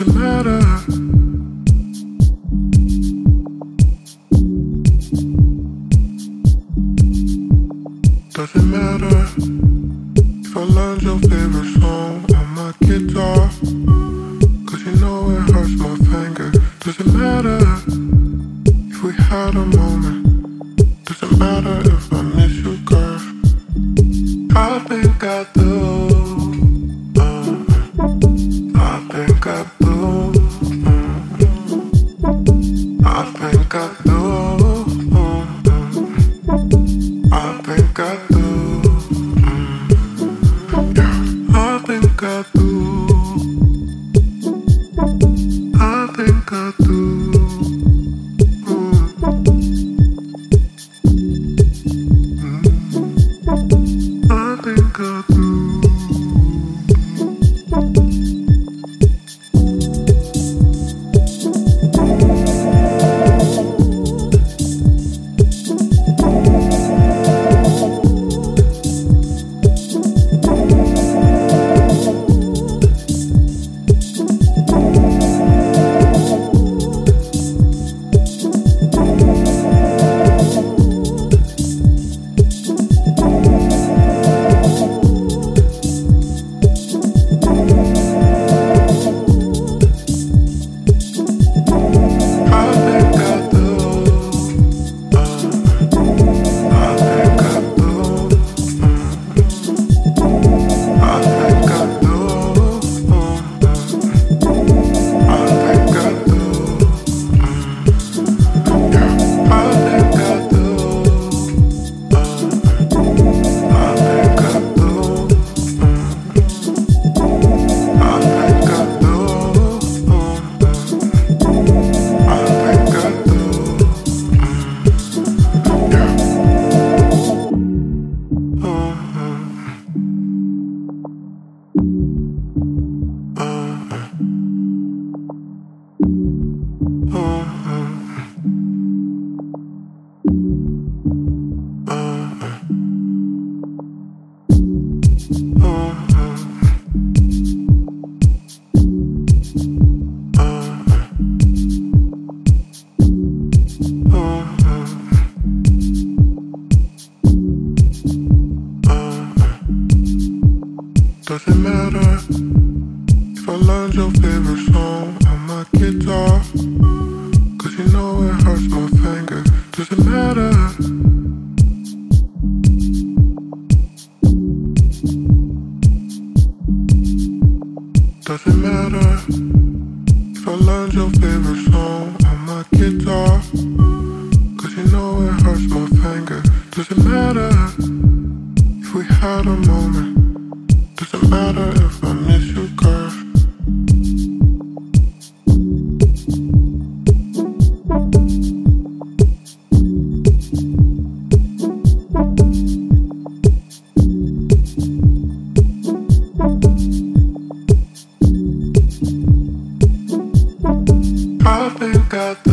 Doesn't matter. Doesn't matter if I learned your favorite song on my guitar, 'cause you know it hurts my finger. Doesn't matter if we had a moment. Doesn't matter if I miss you, girl. I think I do. I think I do. I think I do. I think I do. Yeah, I think I do. I think I do. I think I do. Doesn't matter if I learned your favorite song on my guitar, 'cause you know it hurts my finger. Doesn't matter. Doesn't matter if I learned your favorite song on my guitar, 'cause you know it hurts my finger. Doesn't matter if we had a moment. Doesn't matter if I miss you, girl. I think I do.